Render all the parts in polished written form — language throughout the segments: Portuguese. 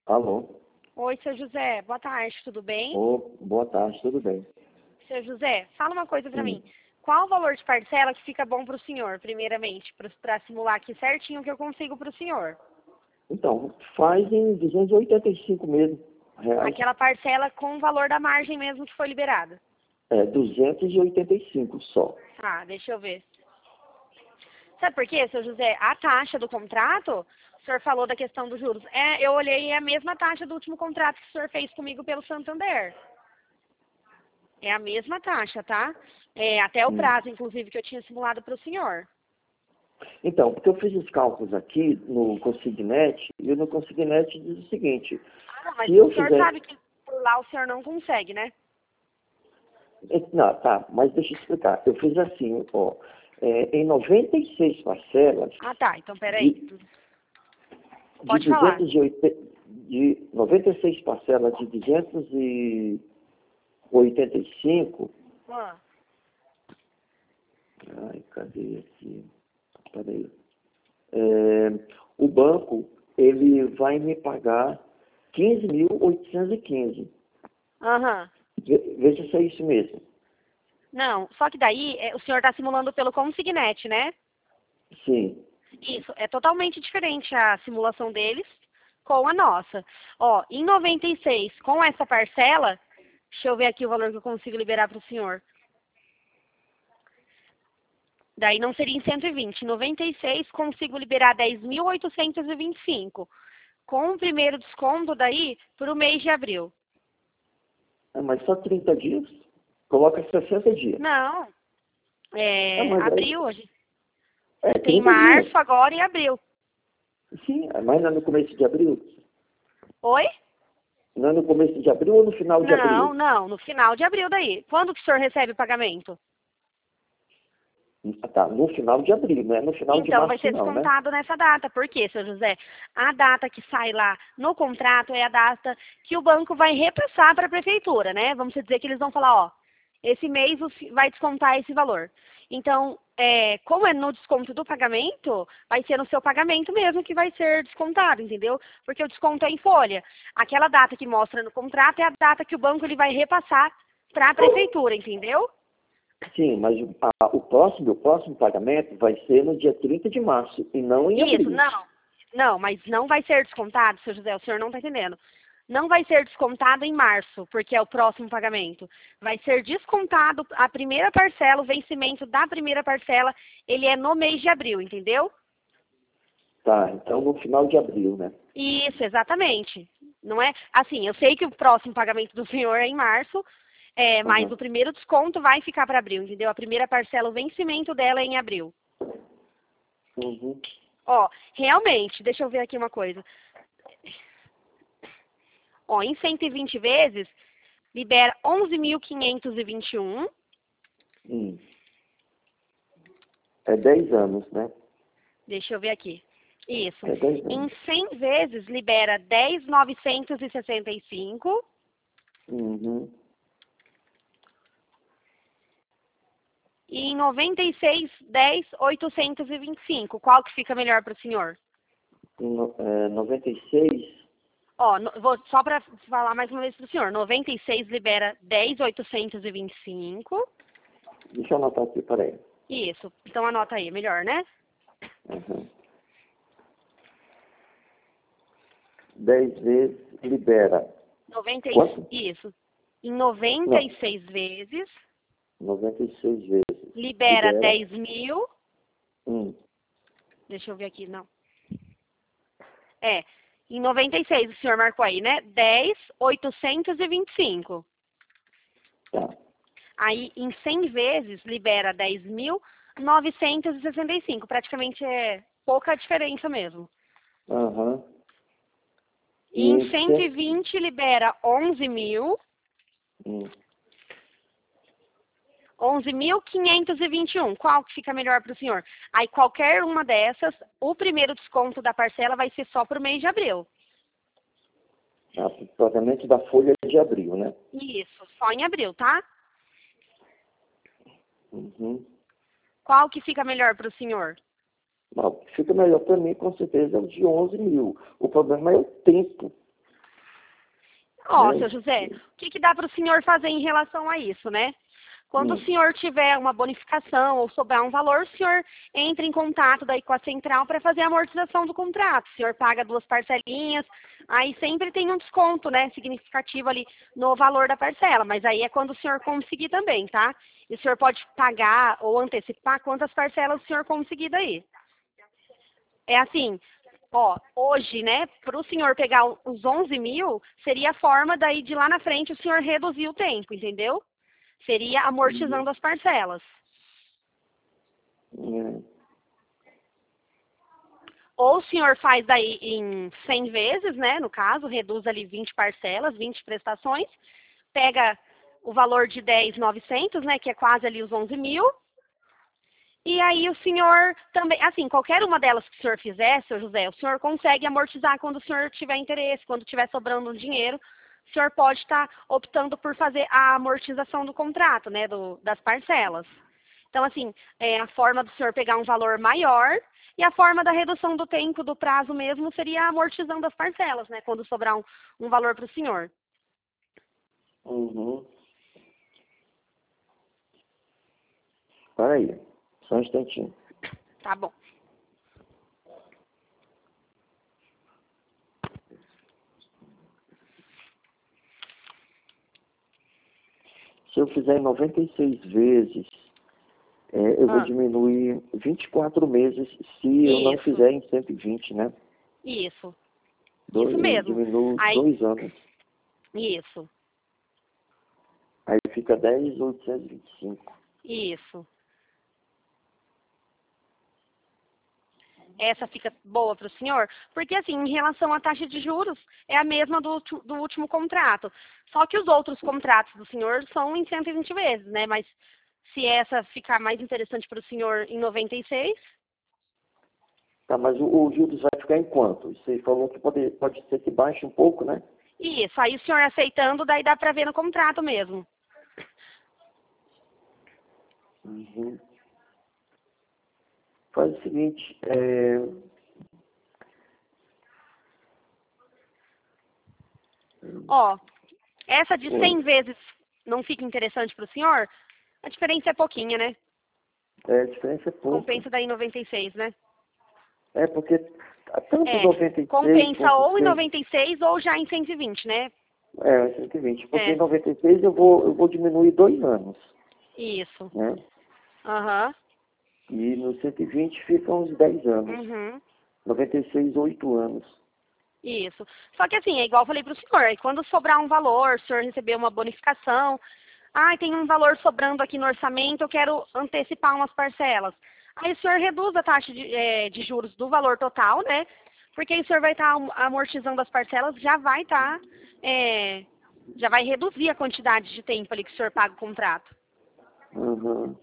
Alô? Oi, seu José. Boa tarde, tudo bem? Boa tarde, tudo bem? Seu José, fala uma coisa pra Hum. mim. Qual o valor de parcela que fica bom pro senhor, primeiramente, pra simular aqui certinho o que eu consigo pro senhor? Então, faz em 285 mesmo, reais. Aquela parcela com o valor da margem mesmo que foi liberada. 285 só. Ah, deixa eu ver. Sabe por quê, seu José? A taxa do contrato, o senhor falou da questão dos juros. Eu olhei, é a mesma taxa do último contrato que o senhor fez comigo pelo Santander. É a mesma taxa, tá? Até o prazo, inclusive, que eu tinha simulado para o senhor. Então, porque eu fiz os cálculos aqui no Consignet, e no Consignet diz o seguinte, Não, mas se eu o senhor fizer... sabe que por lá o senhor não consegue, né? Não, tá, mas deixa eu explicar. Eu fiz assim, ó, em 96 parcelas, Ah, tá. Então, peraí. de Pode falar. 96 parcelas de 285. Ah, Ai, cadê aqui? Peraí. O banco, ele vai me pagar 15.815. Aham. Veja se é isso mesmo. Não, só que daí o senhor está simulando pelo Consignet, né? Sim. Isso, é totalmente diferente a simulação deles com a nossa. Ó, em 96, com essa parcela, deixa eu ver aqui o valor que eu consigo liberar para o senhor. Daí não seria em 120. Em 96, consigo liberar 10.825. Com o primeiro desconto daí, para o mês de abril. Mas só 30 dias? Coloca 60 dias. Não, Mas abril hoje. Tem 30 dias. março agora e abril. Sim, mas não é no começo de abril? Oi? Não é no começo de abril ou no final de abril? Não, no final de abril daí. Quando que o senhor recebe o pagamento? Tá, no final de abril, não é no final de Então vai março ser não, né? descontado nessa data. Por quê, seu José? A data que sai lá no contrato é a data que o banco vai repassar para a prefeitura, né? Vamos dizer que eles vão falar, ó, esse mês vai descontar esse valor. Então, como é no desconto do pagamento, vai ser no seu pagamento mesmo que vai ser descontado, entendeu? Porque o desconto é em folha. Aquela data que mostra no contrato é a data que o banco ele vai repassar para a prefeitura, entendeu? Sim, mas o próximo pagamento vai ser no dia 30 de março e não em Isso, abril. não. Não, mas não vai ser descontado, seu José, o senhor não está entendendo. Não vai ser descontado em março, porque é o próximo pagamento. Vai ser descontado a primeira parcela, o vencimento da primeira parcela, ele é no mês de abril, entendeu? Tá, então no final de abril, né? Isso, exatamente. Não é assim, eu sei que o próximo pagamento do senhor é em março, mas Aham. o primeiro desconto vai ficar para abril, entendeu? A primeira parcela, o vencimento dela é em abril. Uhum. Ó, realmente, deixa eu ver aqui uma coisa. Ó, em 120 vezes, libera 11.521. Hum. É 10 anos, né? Deixa eu ver aqui. Isso. É 10 Em anos. 100 vezes, libera 10.965. Uhum. E em 96, 10.825. Qual que fica melhor para o senhor? 96. Ó, só para falar mais uma vez para o senhor. 96 libera 10.825. Deixa eu anotar aqui, peraí. Isso. Então anota aí, melhor, né? Uhum. 10 vezes libera. 90, Quanto? isso. Em Não, 96 vezes, 96 vezes. libera Libera. 10.000. Hum. Deixa eu ver aqui, não. Em 96 o senhor marcou aí, né? 10.825. Tá. Aí, em 100 vezes, libera 10.965. Praticamente é pouca diferença mesmo. Aham. E E em em 120 libera 11.000. Hum. 11.521. Qual que fica melhor para o senhor? Aí, qualquer uma dessas, o primeiro desconto da parcela vai ser só para o mês de abril. O pagamento da folha de abril, né? Isso, só em abril, tá? Uhum. Qual que fica melhor para o senhor? Não, fica melhor para mim, com certeza, é o de 11 mil. O problema é o tempo. Ó, né? seu José, o que dá para o senhor fazer em relação a isso, né? Quando o Hum, senhor tiver uma bonificação ou sobrar um valor, o senhor entra em contato daí com a central para fazer a amortização do contrato. O senhor paga 2 parcelinhas, aí sempre tem um desconto, né, significativo ali no valor da parcela, mas aí é quando o senhor conseguir também, tá? E o senhor pode pagar ou antecipar quantas parcelas o senhor conseguir daí. É assim, ó, hoje, né, para o senhor pegar os 11 mil, seria a forma daí de lá na frente o senhor reduzir o tempo, entendeu? Seria uhum, amortizando as parcelas. é. Ou o senhor faz daí em 100 vezes, né, no caso, reduz ali 20 parcelas, 20 prestações, pega o valor de 10.900, né, que é quase ali os 11 mil, e aí o senhor também, assim, qualquer uma delas que o senhor fizer, seu José, o senhor consegue amortizar quando o senhor tiver interesse, quando tiver sobrando um dinheiro, o senhor pode estar optando por fazer a amortização do contrato, né, das parcelas. Então, assim, a forma do senhor pegar um valor maior e a forma da redução do tempo, do prazo mesmo, seria amortizando as parcelas, né, quando sobrar um valor para o senhor. Uhum. Para aí, só um instantinho. Tá bom. Se eu fizer em 96 vezes, eu vou Ah, diminuir 24 meses se eu não isso, fizer em 120, né? isso, isso Eu mesmo. diminuo Aí, 2 anos. isso, Aí fica 10.825. isso. Essa fica boa para o senhor? Porque, assim, em relação à taxa de juros, é a mesma do último contrato. Só que os outros contratos do senhor são em 120 vezes, né? Mas se essa ficar mais interessante para o senhor em 96, Tá, mas o juros vai ficar em quanto? Você falou que pode ser que baixe um pouco, né? isso. Aí o senhor aceitando, daí dá para ver no contrato mesmo. Uhum. Faz o seguinte, Ó, essa de oi. 100 vezes não fica interessante para o senhor? A diferença é pouquinha, né? A diferença é pouca. Compensa daí em 96, né? É porque tanto É, 96 compensa quanto ou em 100, 96 ou já em 120, né? 120. Porque em É, 96 eu vou diminuir 2 anos, isso. né? Aham. E no 120 ficam uns 10 anos. Uhum. 96, 8 anos. Isso. Só que assim, é igual eu falei para o senhor, aí quando sobrar um valor, o senhor receber uma bonificação, tem um valor sobrando aqui no orçamento, eu quero antecipar umas parcelas. Aí o senhor reduz a taxa de juros do valor total, né? Porque aí o senhor vai estar amortizando as parcelas, já vai reduzir a quantidade de tempo ali que o senhor paga o contrato. Uhum.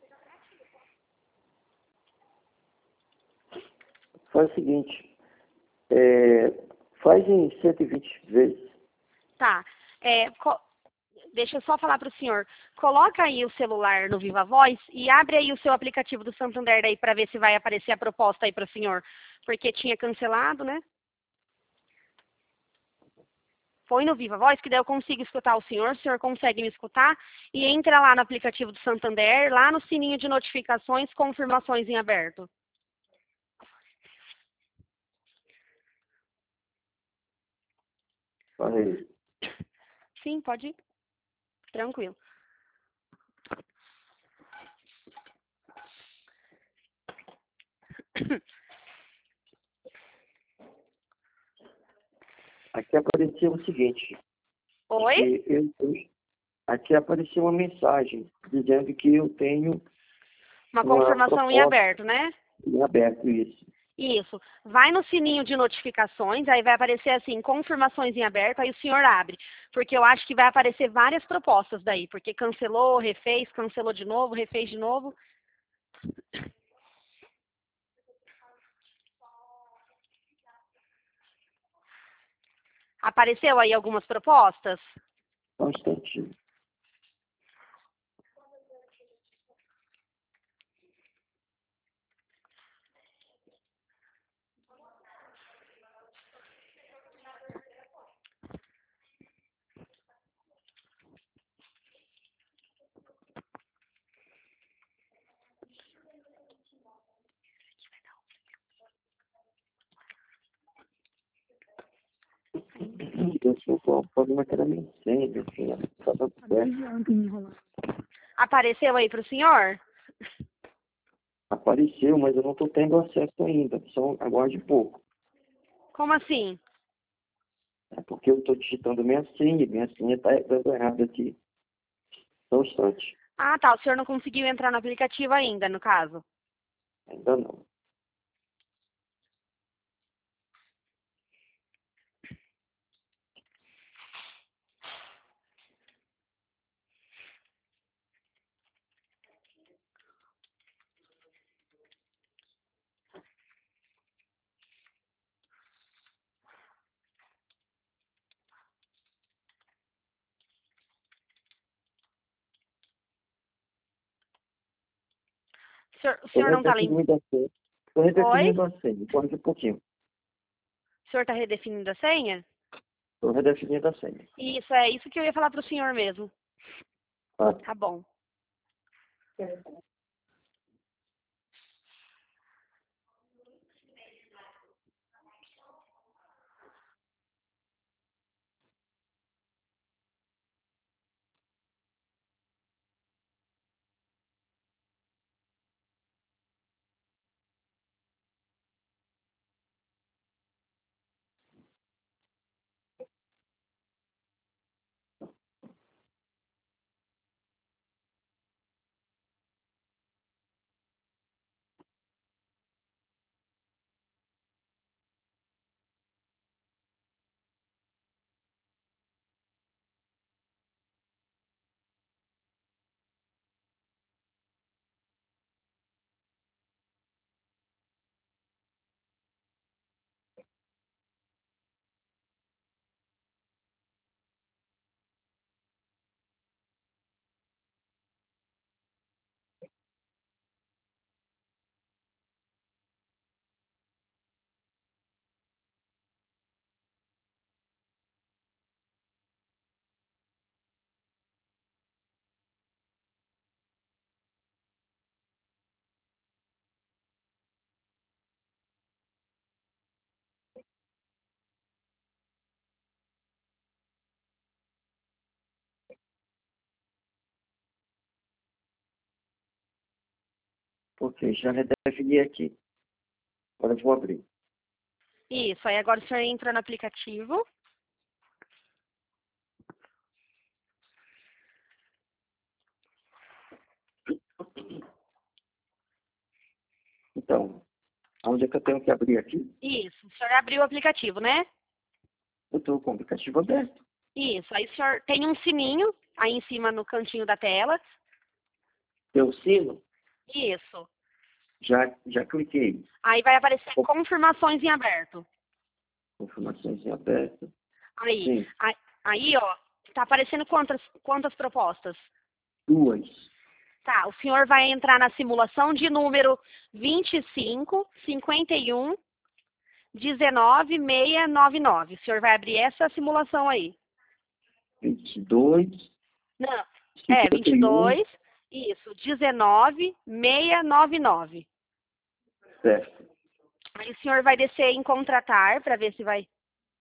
Faz o seguinte, é, faz em 120 vezes. Tá. É, deixa eu só falar para o senhor. Coloca aí o celular no Viva Voz e abre aí o seu aplicativo do Santander aí para ver se vai aparecer a proposta aí para o senhor. Porque tinha cancelado, né? Põe no Viva Voz, que daí eu consigo escutar o senhor consegue me escutar. E entra lá no aplicativo do Santander, lá no sininho de notificações, confirmações em aberto. Falei. Sim, pode ir. Tranquilo. Aqui apareceu o seguinte, Oi? que aqui apareceu uma mensagem dizendo que eu tenho Uma uma confirmação em proposta aberto, né? em aberto isso. Isso. Vai no sininho de notificações, aí vai aparecer assim, confirmações em aberto, aí o senhor abre. Porque eu acho que vai aparecer várias propostas daí, porque cancelou, refez, cancelou de novo, refez de novo. Apareceu aí algumas propostas? Só um instantinho. porque eu sou com o problema que era minha senha, assim, só dando certo. Apareceu aí para o senhor? Apareceu, mas eu não estou tendo acesso ainda, só aguarde pouco. Como assim? É porque eu estou digitando minha senha está dando errado aqui. Só um instante. Ah, tá. O senhor não conseguiu entrar no aplicativo ainda, no caso. Ainda não. O Estou senhor não está lembrando? redefinindo a senha. Estou Oi? redefinindo a senha. Guarde um pouquinho. O senhor está redefinindo a senha? Estou redefinindo a senha. Isso, é isso que eu ia falar para o senhor mesmo. Ah, Tá bom. ok, já redefini aqui. Agora eu vou abrir. Isso, aí agora o senhor entra no aplicativo. Então, onde é que eu tenho que abrir aqui? Isso, o senhor abriu o aplicativo, né? Eu estou com o aplicativo aberto. Isso, aí o senhor tem um sininho aí em cima no cantinho da tela. Tem o sino? Isso. Já cliquei. Aí vai aparecer confirmações em aberto. Confirmações em aberto. Aí, Sim, aí, ó, tá aparecendo quantas propostas? 2. Tá, o senhor vai entrar na simulação de número 25, 51, 19, 699. O senhor vai abrir essa simulação aí. 22, Não, 51, 22, isso, 19, 699. certo. Aí o senhor vai descer em contratar para ver se vai.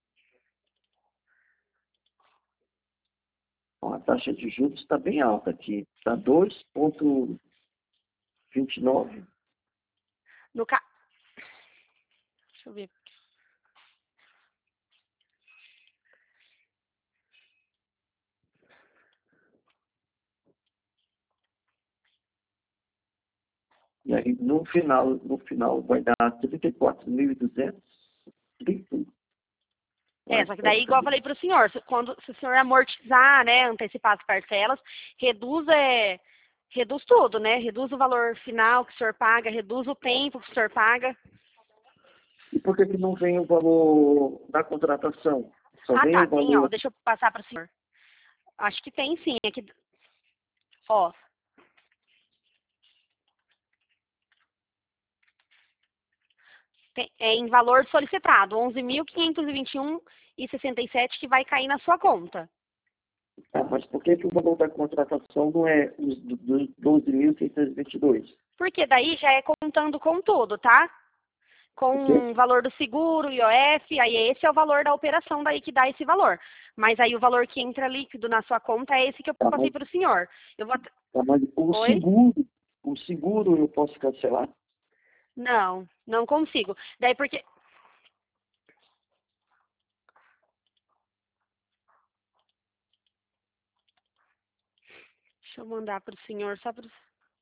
Bom, a taxa de juros está bem alta aqui. Está 2,29. No ca... Deixa eu ver. E aí, no final vai dar 34.200. Só que daí, igual eu falei para o senhor, se o senhor amortizar, né, antecipar as parcelas, reduz tudo, né? Reduz o valor final que o senhor paga, reduz o tempo que o senhor paga. E por que não vem o valor da contratação? Só Ah, vem tá, o tem, ó, valor... deixa eu passar para o senhor. Acho que tem sim, aqui, ó. É em valor solicitado, 11.521,67 que vai cair na sua conta. Ah, mas por que o valor da contratação não é os 12.622? Porque daí já é contando com tudo, tá? com o valor do seguro, IOF, aí esse é o valor da operação daí que dá esse valor. Mas aí o valor que entra líquido na sua conta é esse que eu Tá, passei para o senhor. Eu vou... mas Oi? o seguro eu posso cancelar? Não, não consigo. Daí porque... Deixa eu mandar para o senhor só para o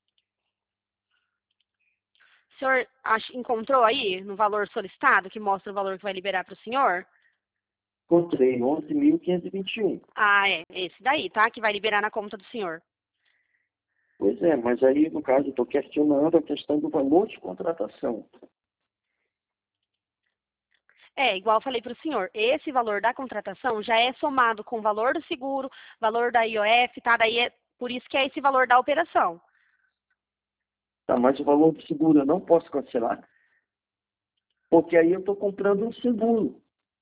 senhor encontrou aí no valor solicitado, que mostra o valor que vai liberar para o senhor? Encontrei 11.521. Ah, é. Esse daí, tá? Que vai liberar na conta do senhor. Pois é, mas aí, no caso, eu estou questionando a questão do valor de contratação. É, igual eu falei para o senhor, esse valor da contratação já é somado com o valor do seguro, valor da IOF, tá? Daí é por isso que é esse valor da operação. Tá, mas o valor do seguro eu não posso cancelar, porque aí eu estou comprando um seguro.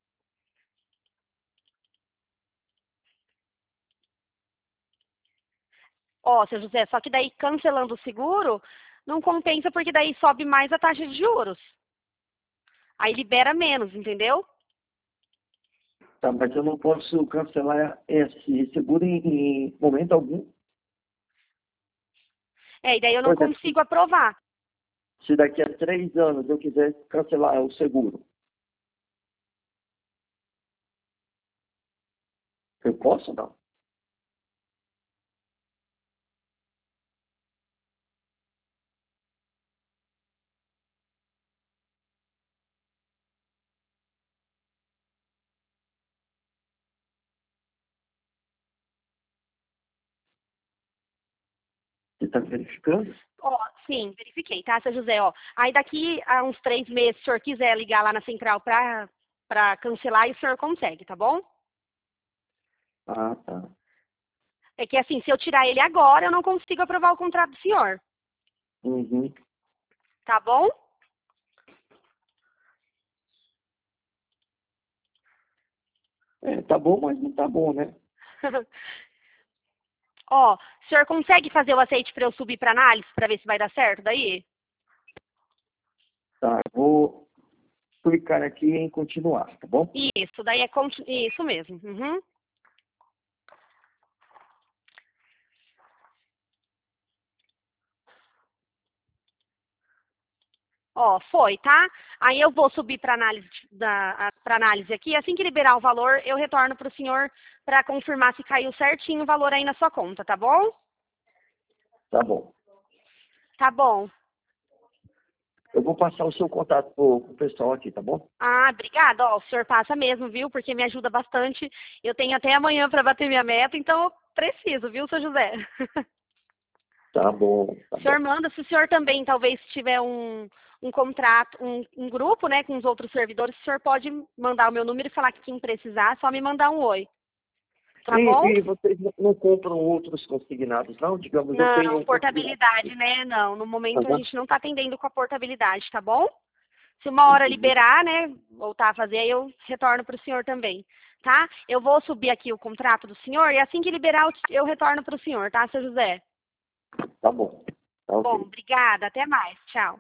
Ó, seu José, só que daí cancelando o seguro, não compensa porque daí sobe mais a taxa de juros. Aí libera menos, entendeu? Tá, mas eu não posso cancelar esse seguro em momento algum. É, e daí eu não Por exemplo, consigo aprovar. se daqui a 3 anos eu quiser cancelar o seguro, eu posso ou não? Você está verificando? Ó, sim, verifiquei, tá, seu José, ó. Aí daqui a uns 3 meses, se o senhor quiser ligar lá na central pra cancelar, o senhor consegue, tá bom? Ah, tá. É que assim, se eu tirar ele agora, eu não consigo aprovar o contrato do senhor, Uhum. tá bom? É, tá bom, mas não tá bom, né? Ó, o senhor consegue fazer o aceite para eu subir para análise para ver se vai dar certo daí? Tá, eu vou clicar aqui em continuar, tá bom? Isso, daí é isso mesmo. Uhum. Ó, foi, tá? Aí eu vou subir para análise para análise aqui. Assim que liberar o valor, eu retorno para o senhor para confirmar se caiu certinho o valor aí na sua conta, tá bom? Tá bom. Tá bom. Eu vou passar o seu contato pro pessoal aqui, tá bom? Ah, obrigada. Ó, o senhor passa mesmo, viu? Porque me ajuda bastante. Eu tenho até amanhã para bater minha meta, então eu preciso, viu, seu José? Tá bom, tá O senhor bom. manda, se o senhor também talvez tiver um contrato, um grupo, né, com os outros servidores, o senhor pode mandar o meu número e falar que quem precisar, só me mandar um oi. Tá bom? E vocês não compram outros consignados, não? Digamos, eu tenho Não, um consignado. portabilidade, né? Não, no momento a Aham. gente não está atendendo com a portabilidade, tá bom? Se uma hora Uhum. liberar, né, voltar a fazer, aí eu retorno para o senhor também, tá? Eu vou subir aqui o contrato do senhor e assim que liberar eu retorno para o senhor, tá, seu José? Tá bom. Tá Bom, ok. obrigada, até mais, tchau.